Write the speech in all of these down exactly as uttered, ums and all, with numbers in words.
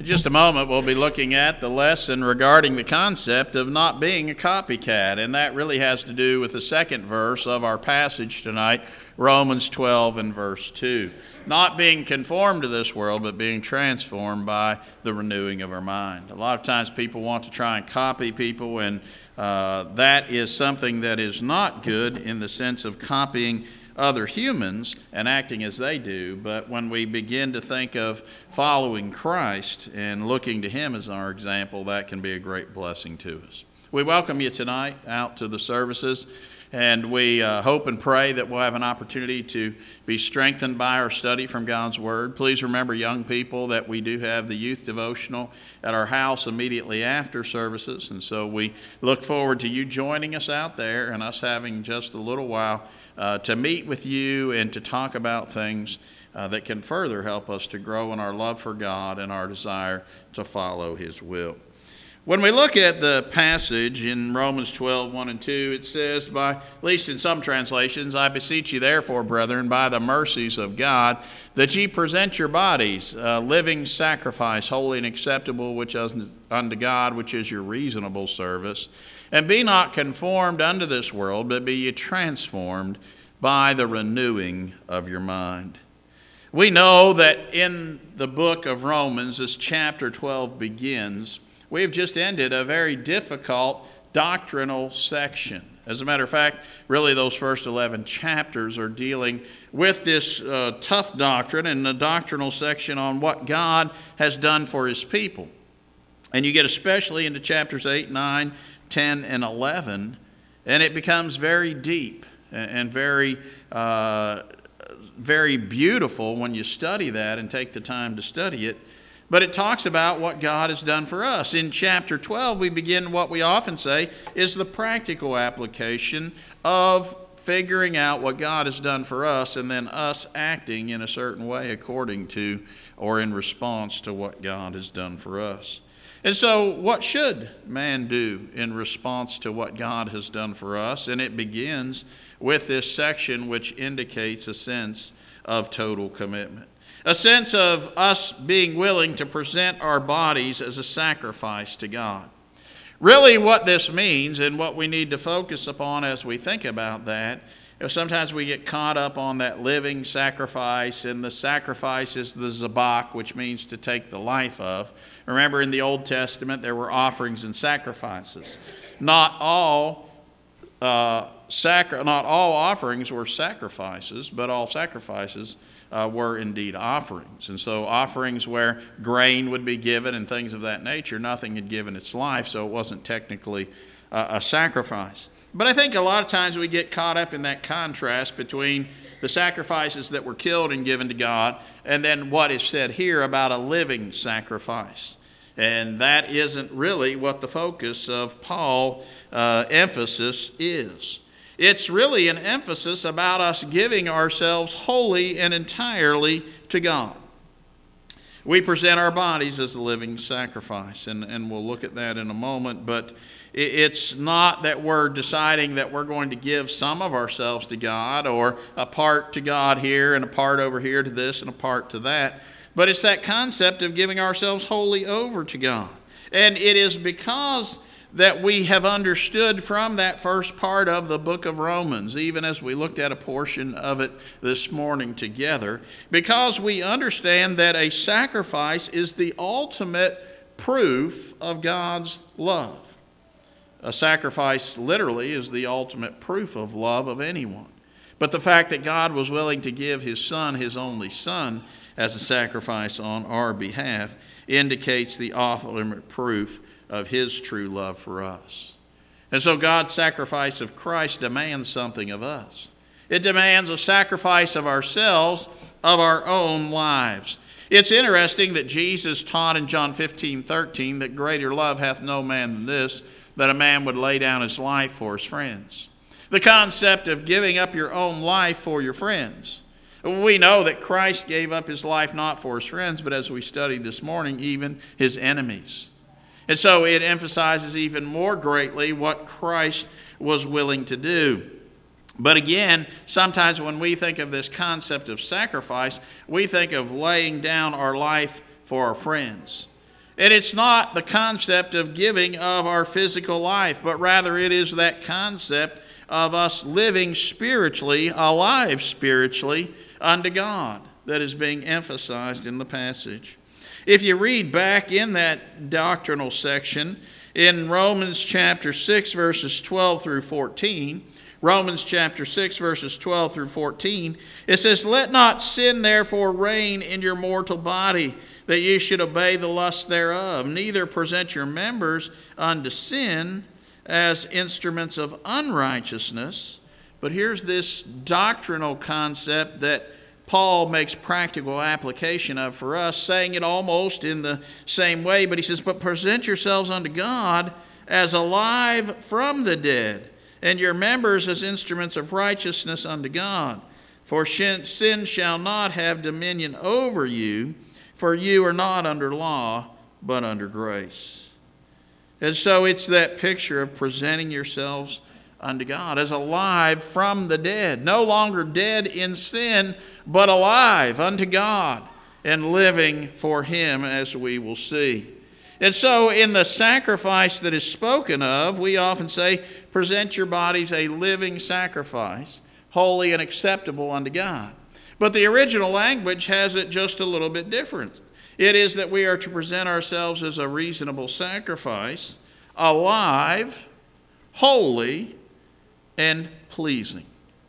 In just a moment, we'll be looking at the lesson regarding the concept of not being a copycat, and that really has to do with the second verse of our passage tonight, Romans twelve and verse two. Not being conformed to this world, but being transformed by the renewing of our mind. A lot of times people want to try and copy people, and uh, that is something that is not good in the sense of copying other humans and acting as they do. But when we begin to think of following Christ and looking to Him as our example, that can be a great blessing to us. We welcome you tonight out to the services, and we uh, hope and pray that we'll have an opportunity to be strengthened by our study from God's Word. Please remember, young people, that we do have the youth devotional at our house immediately after services, and so we look forward to you joining us out there and us having just a little while uh, to meet with you and to talk about things uh, that can further help us to grow in our love for God and our desire to follow His will. When we look at the passage in Romans twelve, one and two, it says, by, at least in some translations, I beseech you therefore, brethren, by the mercies of God, that ye present your bodies a living sacrifice, holy and acceptable, which is unto God, which is your reasonable service. And be not conformed unto this world, but be ye transformed by the renewing of your mind. We know that in the book of Romans, as chapter twelve begins, we have just ended a very difficult doctrinal section. As a matter of fact, really those first eleven chapters are dealing with this uh, tough doctrine and the doctrinal section on what God has done for His people. And you get especially into chapters eight, nine, ten, and eleven, and it becomes very deep and very, uh, very beautiful when you study that and take the time to study it. But it talks about what God has done for us. In chapter twelve, we begin what we often say is the practical application of figuring out what God has done for us and then us acting in a certain way according to or in response to what God has done for us. And so what should man do in response to what God has done for us? And it begins with this section which indicates a sense of total commitment. A sense of us being willing to present our bodies as a sacrifice to God. Really what this means and what we need to focus upon as we think about that, you know, sometimes we get caught up on that living sacrifice, and the sacrifice is the zabak, which means to take the life of. Remember, in the Old Testament there were offerings and sacrifices. Not all uh, sacri- not all offerings were sacrifices, but all sacrifices Uh, were indeed offerings. And so offerings where grain would be given and things of that nature, nothing had given its life, so it wasn't technically uh, a sacrifice. But I think a lot of times we get caught up in that contrast between the sacrifices that were killed and given to God and then what is said here about a living sacrifice. And that isn't really what the focus of Paul's uh, emphasis is. It's really an emphasis about us giving ourselves wholly and entirely to God. We present our bodies as a living sacrifice, and, and we'll look at that in a moment, but it's not that we're deciding that we're going to give some of ourselves to God or a part to God here and a part over here to this and a part to that, but it's that concept of giving ourselves wholly over to God. And it is because that we have understood from that first part of the book of Romans, even as we looked at a portion of it this morning together, because we understand that a sacrifice is the ultimate proof of God's love. A sacrifice literally is the ultimate proof of love of anyone. But the fact that God was willing to give His Son, His only Son, as a sacrifice on our behalf indicates the ultimate proof of His true love for us. And so God's sacrifice of Christ demands something of us. It demands a sacrifice of ourselves, of our own lives. It's interesting that Jesus taught in John fifteen thirteen that greater love hath no man than this, that a man would lay down his life for his friends. The concept of giving up your own life for your friends. We know that Christ gave up His life not for His friends, but as we studied this morning, even His enemies. And so it emphasizes even more greatly what Christ was willing to do. But again, sometimes when we think of this concept of sacrifice, we think of laying down our life for our friends. And it's not the concept of giving of our physical life, but rather it is that concept of us living spiritually, alive spiritually unto God that is being emphasized in the passage. If you read back in that doctrinal section in Romans chapter six, verses twelve through fourteen, Romans chapter six, verses twelve through fourteen, it says, "Let not sin therefore reign in your mortal body, that you should obey the lust thereof. Neither present your members unto sin as instruments of unrighteousness." But here's this doctrinal concept that Paul makes practical application of for us, saying it almost in the same way. But he says, "But present yourselves unto God as alive from the dead, and your members as instruments of righteousness unto God. For sin shall not have dominion over you, for you are not under law, but under grace." And so it's that picture of presenting yourselves unto God as alive from the dead. No longer dead in sin, but alive unto God and living for Him, as we will see. And so in the sacrifice that is spoken of, we often say, present your bodies a living sacrifice, holy and acceptable unto God. But the original language has it just a little bit different. It is that we are to present ourselves as a reasonable sacrifice, alive, holy, and pleasing.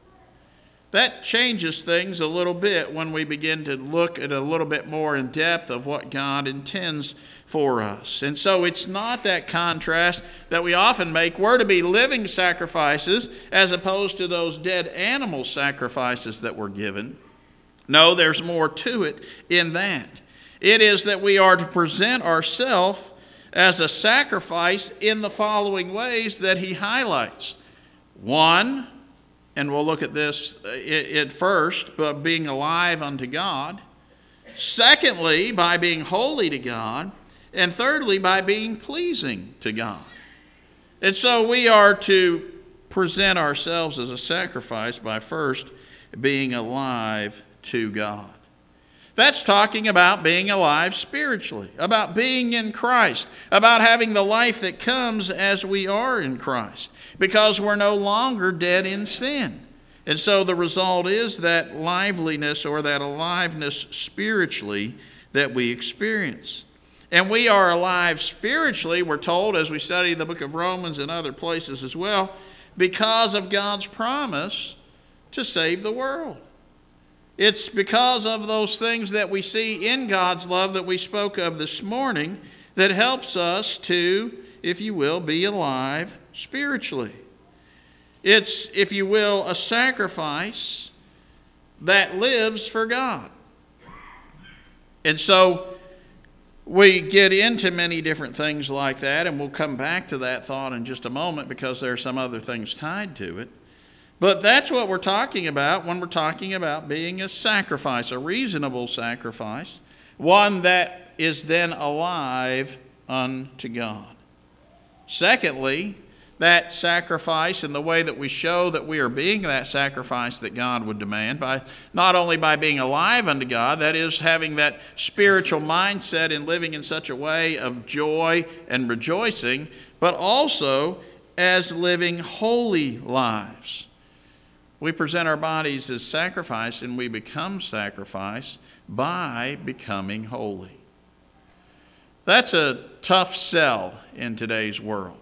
That changes things a little bit when we begin to look at a little bit more in depth of what God intends for us. And so it's not that contrast that we often make. We're to be living sacrifices as opposed to those dead animal sacrifices that were given. No, there's more to it in that. It is that we are to present ourselves as a sacrifice in the following ways that he highlights. One, and we'll look at this at first, but being alive unto God. Secondly, by being holy to God. And thirdly, by being pleasing to God. And so we are to present ourselves as a sacrifice by first being alive to God. That's talking about being alive spiritually, about being in Christ, about having the life that comes as we are in Christ, because we're no longer dead in sin. And so the result is that liveliness or that aliveness spiritually that we experience. And we are alive spiritually, we're told, as we study the book of Romans and other places as well, because of God's promise to save the world. It's because of those things that we see in God's love that we spoke of this morning that helps us to, if you will, be alive spiritually. It's, if you will, a sacrifice that lives for God. And so we get into many different things like that, and we'll come back to that thought in just a moment because there are some other things tied to it. But that's what we're talking about when we're talking about being a sacrifice, a reasonable sacrifice, one that is then alive unto God. Secondly, that sacrifice and the way that we show that we are being that sacrifice that God would demand, by not only by being alive unto God, that is having that spiritual mindset and living in such a way of joy and rejoicing, but also as living holy lives. We present our bodies as sacrifice, and we become sacrifice by becoming holy. That's a tough sell in today's world,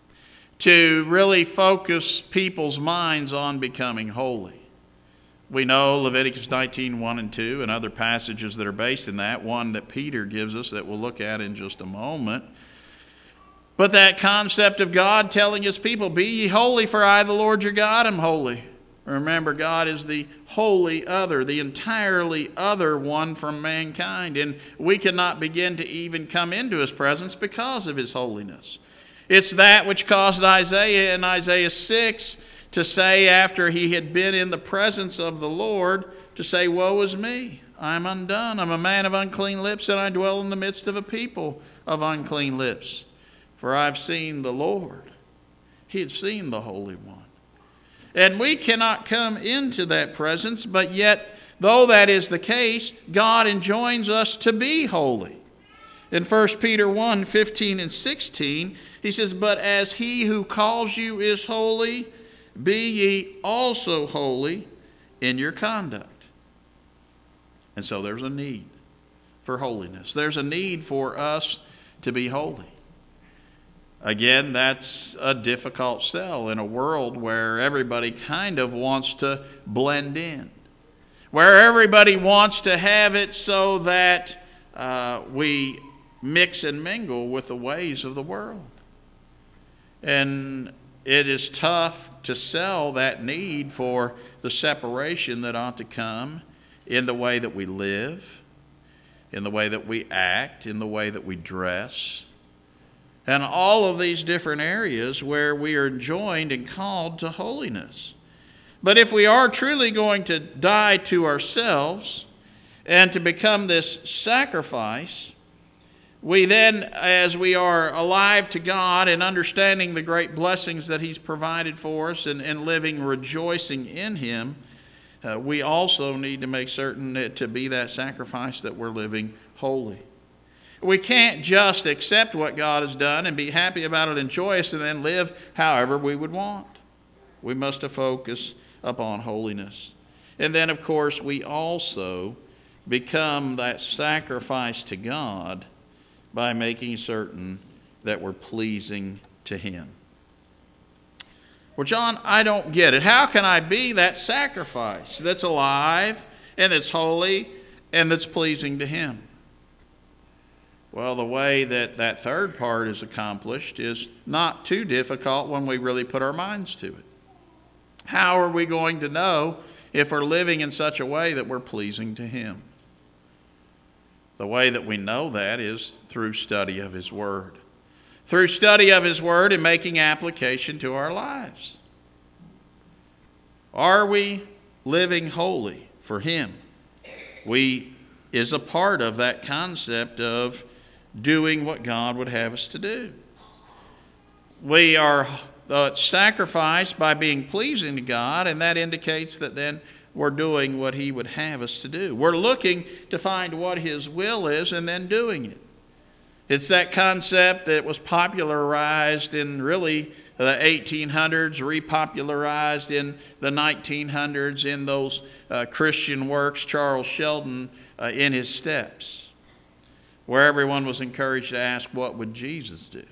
to really focus people's minds on becoming holy. We know Leviticus nineteen, one and two, and other passages that are based in that, one that Peter gives us that we'll look at in just a moment. But that concept of God telling his people, "Be ye holy, for I, the Lord your God, am holy." Remember, God is the holy other, the entirely other one from mankind, and we cannot begin to even come into his presence because of his holiness. It's that which caused Isaiah in Isaiah six to say, after he had been in the presence of the Lord, to say, "Woe is me, I am undone. I'm a man of unclean lips, and I dwell in the midst of a people of unclean lips. For I've seen the Lord." He had seen the Holy One. And we cannot come into that presence, but yet, though that is the case, God enjoins us to be holy. In First Peter one, fifteen and sixteen, he says, "But as he who calls you is holy, be ye also holy in your conduct." And so there's a need for holiness. There's a need for us to be holy. Again, that's a difficult sell in a world where everybody kind of wants to blend in, where everybody wants to have it so that uh, we mix and mingle with the ways of the world. And it is tough to sell that need for the separation that ought to come in the way that we live, in the way that we act, in the way that we dress, and all of these different areas where we are enjoined and called to holiness. But if we are truly going to die to ourselves and to become this sacrifice, we then, as we are alive to God and understanding the great blessings that He's provided for us and, and living rejoicing in Him, uh, we also need to make certain that to be that sacrifice that we're living holy. We can't just accept what God has done and be happy about it and joyous and then live however we would want. We must focus upon holiness. And then, of course, we also become that sacrifice to God by making certain that we're pleasing to Him. Well, John, I don't get it. How can I be that sacrifice that's alive and that's holy and that's pleasing to Him? Well, the way that that third part is accomplished is not too difficult when we really put our minds to it. How are we going to know if we're living in such a way that we're pleasing to Him? The way that we know that is through study of His Word. Through study of His Word and making application to our lives. Are we living holy for Him? We is a part of that concept of doing what God would have us to do. We are uh, sacrificed by being pleasing to God, and that indicates that then we're doing what He would have us to do. We're looking to find what His will is and then doing it. It's that concept that was popularized in really the eighteen hundreds, repopularized in the nineteen hundreds in those uh, Christian works, Charles Sheldon uh, in his steps, where everyone was encouraged to ask, what would Jesus do?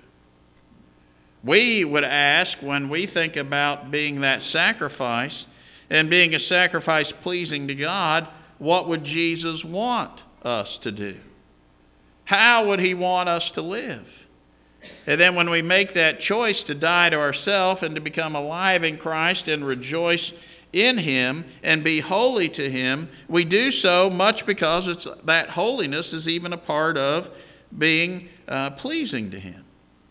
We would ask, when we think about being that sacrifice and being a sacrifice pleasing to God, what would Jesus want us to do? How would He want us to live? And then when we make that choice to die to ourselves and to become alive in Christ and rejoice in Him and be holy to Him, we do so much because it's that holiness is even a part of being uh, pleasing to Him.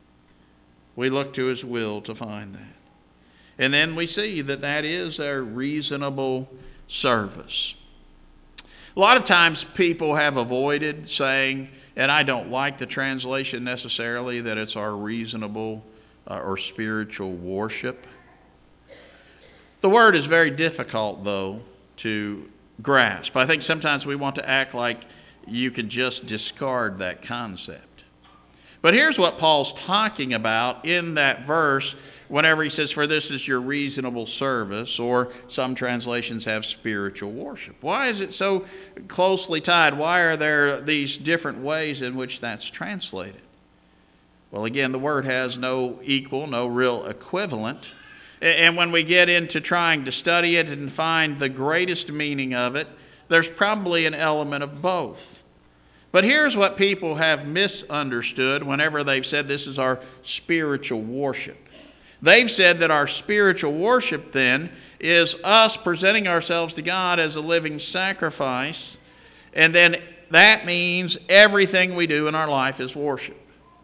We look to His will to find that. And then we see that that is a reasonable service. A lot of times people have avoided saying, and I don't like the translation necessarily, that it's our reasonable uh, or spiritual worship. The word is very difficult, though, to grasp. I think sometimes we want to act like you could just discard that concept. But here's what Paul's talking about in that verse whenever he says, for this is your reasonable service, or some translations have spiritual worship. Why is it so closely tied? Why are there these different ways in which that's translated? Well, again, the word has no equal, no real equivalent. And when we get into trying to study it and find the greatest meaning of it, there's probably an element of both. But here's what people have misunderstood whenever they've said this is our spiritual worship. They've said that our spiritual worship then is us presenting ourselves to God as a living sacrifice, and then that means everything we do in our life is worship.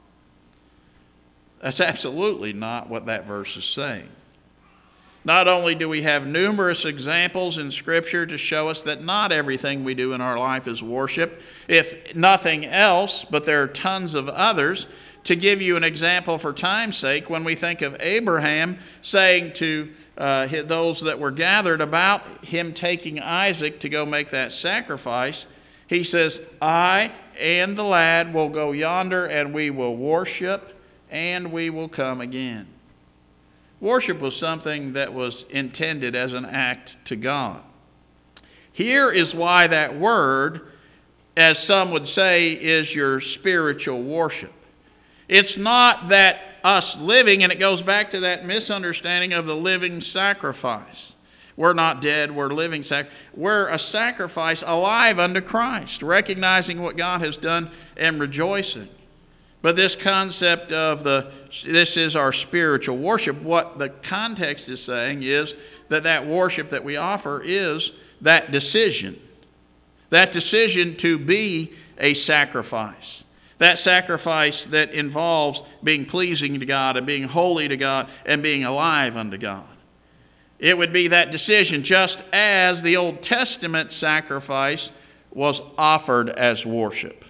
That's absolutely not what that verse is saying. Not only do we have numerous examples in Scripture to show us that not everything we do in our life is worship, if nothing else, but there are tons of others. To give you an example for time's sake, when we think of Abraham saying to uh, those that were gathered about him taking Isaac to go make that sacrifice, he says, I, and the lad will go yonder, and we will worship, and we will come again. Worship was something that was intended as an act to God. Here is why that word, as some would say, is your spiritual worship. It's not that us living, and it goes back to that misunderstanding of the living sacrifice. We're not dead, we're living sacrifice. We're a sacrifice alive unto Christ, recognizing what God has done and rejoicing. But this concept of the, this is our spiritual worship, what the context is saying is that that worship that we offer is that decision. That decision to be a sacrifice. That sacrifice that involves being pleasing to God and being holy to God and being alive unto God. It would be that decision, just as the Old Testament sacrifice was offered as worship.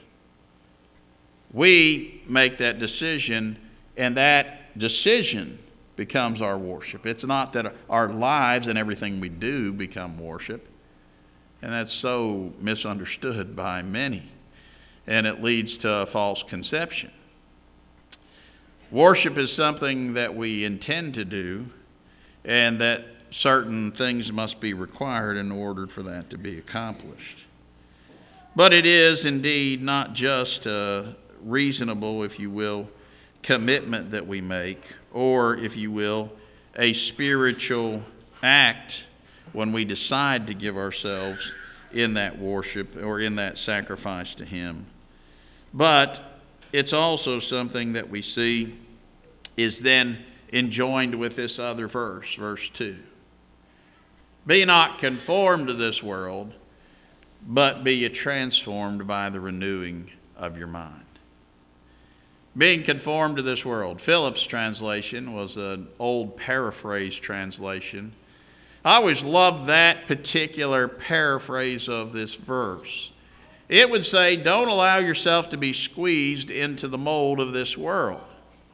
We make that decision, and that decision becomes our worship. It's not that our lives and everything we do become worship. And that's so misunderstood by many. And it leads to a false conception. Worship is something that we intend to do, and that certain things must be required in order for that to be accomplished. But it is indeed not just a reasonable, if you will, commitment that we make, or, if you will, a spiritual act when we decide to give ourselves in that worship or in that sacrifice to Him. But it's also something that we see is then enjoined with this other verse, verse two. Be not conformed to this world, but be ye transformed by the renewing of your mind. Being conformed to this world. Phillips' translation was an old paraphrase translation. I always loved that particular paraphrase of this verse. It would say, don't allow yourself to be squeezed into the mold of this world.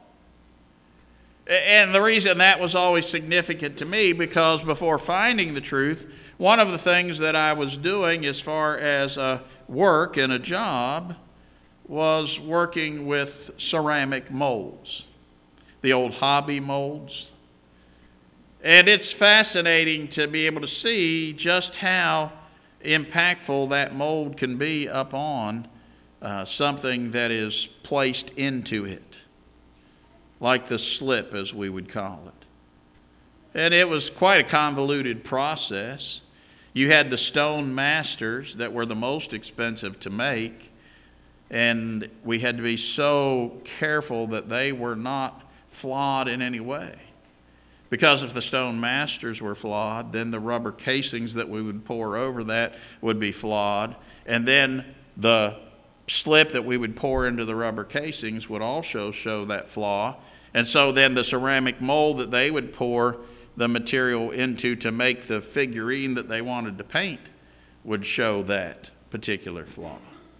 And the reason that was always significant to me, because before finding the truth, one of the things that I was doing as far as a work and a job was working with ceramic molds, the old hobby molds. And it's fascinating to be able to see just how impactful that mold can be upon uh, something that is placed into it, like the slip, as we would call it. And it was quite a convoluted process. You had the stone masters that were the most expensive to make, and we had to be so careful that they were not flawed in any way. Because if the stone masters were flawed, then the rubber casings that we would pour over that would be flawed. And then the slip that we would pour into the rubber casings would also show that flaw. And so then the ceramic mold that they would pour the material into to make the figurine that they wanted to paint would show that particular flaw.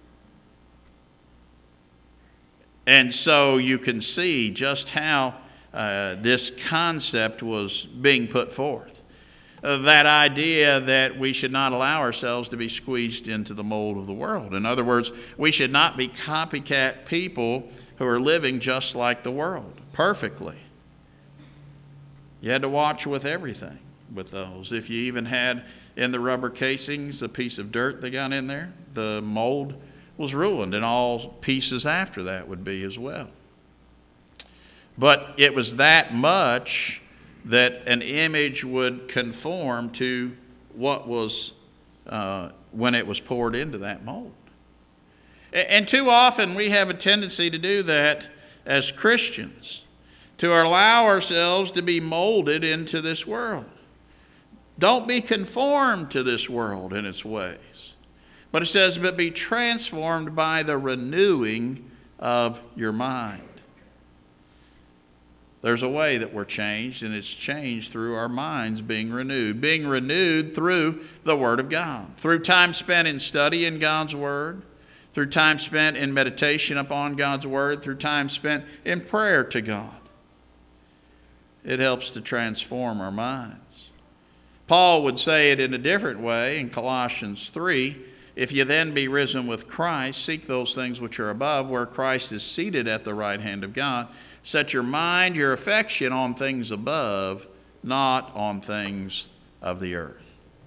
And so you can see just how Uh, this concept was being put forth. Uh, that idea that we should not allow ourselves to be squeezed into the mold of the world. In other words, we should not be copycat people who are living just like the world, perfectly. You had to watch with everything with those. If you even had in the rubber casings a piece of dirt they got in there, the mold was ruined, and all pieces after that would be as well. But it was that much that an image would conform to what was uh, when it was poured into that mold. And too often we have a tendency to do that as Christians, to allow ourselves to be molded into this world. Don't be conformed to this world in its ways. But it says, but be transformed by the renewing of your mind. There's a way that we're changed, and it's changed through our minds being renewed. Being renewed through the Word of God. Through time spent in study in God's Word. Through time spent in meditation upon God's Word. Through time spent in prayer to God. It helps to transform our minds. Paul would say it in a different way in Colossians three. If you then be risen with Christ, seek those things which are above, where Christ is seated at the right hand of God. Set your mind, your affection on things above, not on things of the earth.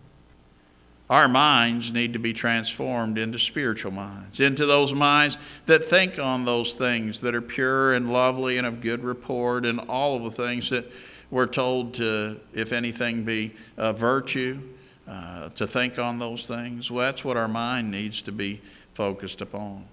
Our minds need to be transformed into spiritual minds, into those minds that think on those things that are pure and lovely and of good report, and all of the things that we're told to, if anything, be a virtue, uh, to think on those things. Well, that's what our mind needs to be focused upon.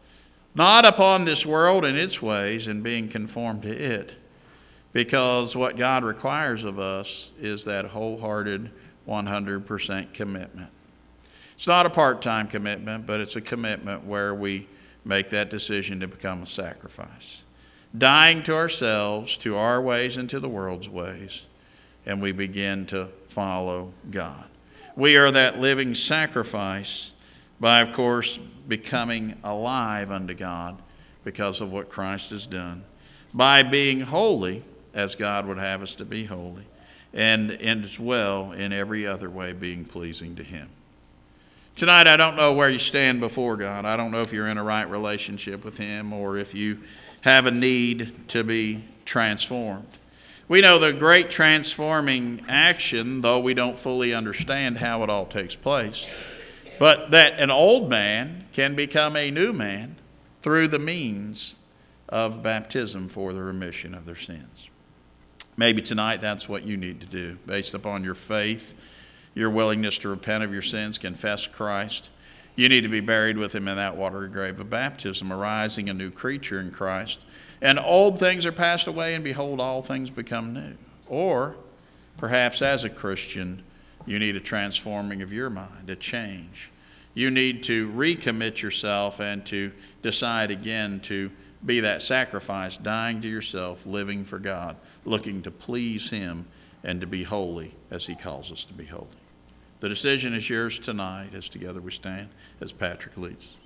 Not upon this world and its ways and being conformed to it, because what God requires of us is that wholehearted one hundred percent commitment. It's not a part-time commitment, but it's a commitment where we make that decision to become a sacrifice. Dying to ourselves, to our ways and to the world's ways, and we begin to follow God. We are that living sacrifice by, of course, becoming alive unto God because of what Christ has done, by being holy as God would have us to be holy, and, and as well in every other way being pleasing to Him. Tonight, I don't know where you stand before God. I don't know if you're in a right relationship with Him or if you have a need to be transformed. We know the great transforming action, though we don't fully understand how it all takes place, but that an old man can become a new man through the means of baptism for the remission of their sins. Maybe tonight that's what you need to do based upon your faith, your willingness to repent of your sins, confess Christ. You need to be buried with Him in that watery grave of baptism, arising a new creature in Christ. And old things are passed away, and behold, all things become new. Or perhaps as a Christian, you need a transforming of your mind, a change. You need to recommit yourself and to decide again to be that sacrifice, dying to yourself, living for God, looking to please Him and to be holy as He calls us to be holy. The decision is yours tonight as together we stand as Patrick leads.